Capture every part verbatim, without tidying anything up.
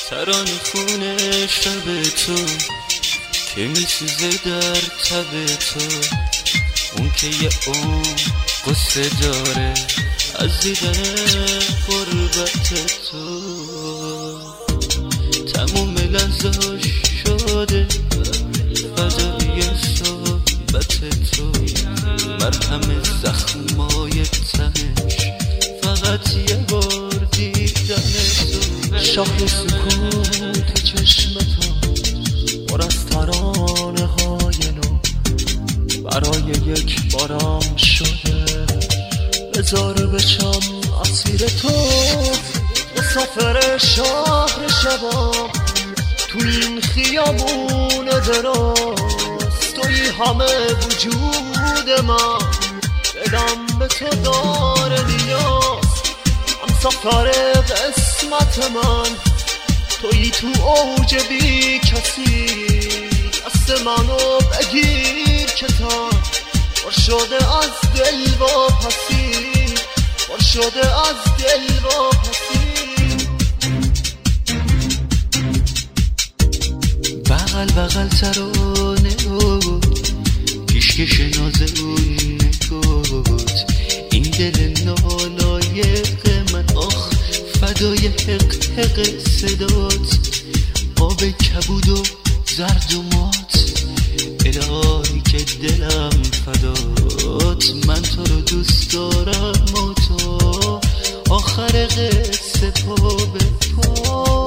ترانه خونه شب تو که میسوزه در تب تو، اون که یه اون قصه داره از دیدن قربت تو. تموم لحظه‌هاش شده فدای صحبت تو، مرهم زخمای تنش فقط یه بار دیدن تو. شاخ سکوت چشمتو پر از ترانه های نو، برای یک بارم شده بذار بشم اسیر تو. مسافر شهر شبام تو این خیابون دراز، توی همه وجود من، دلم به تو داره نیاز. هم سفر قسمت من، توی تو اوج بی کسی، دست منو بگیر که تا پر شده از دل و پسی، پر شده از دل و پسی. بغل بغل ترانه بود، پیشکش ناز اون نگود، این دل نالایق من آخ فدای حق حق صدات. آب کبود و زرد و مات، الهی که دلم فدات. من تو رو دوست دارم و تو آخر قصه پا به پا.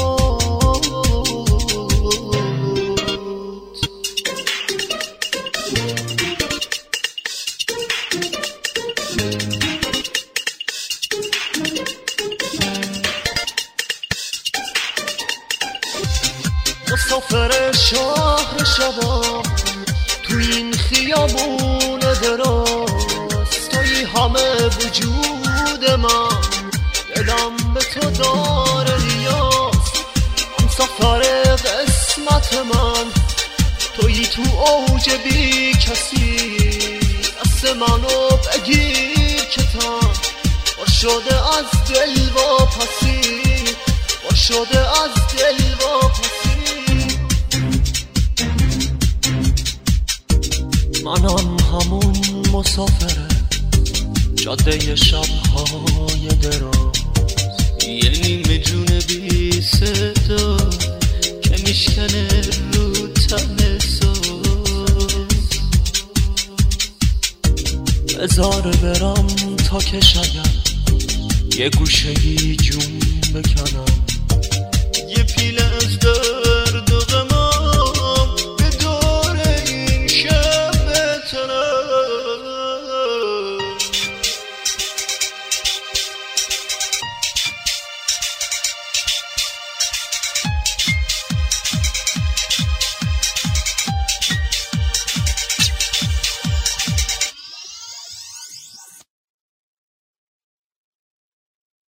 مسافر شهر شبام تو این خیابون دراز، توی همه وجود من، دلم به تو داره نیاز. هم سفر قسمت من، توی تو اوج بی کسی، دست منو بگیر که تا پر شده از دل و پسی، پر شده از دل و پسی. منم همون مسافره جاده شبهای دراز، یه نیمه جون بی صدا که میشکنه رو تن ساز. بذار برم تا که شاید یه گوشه‌ای جون بکنم، یه پیله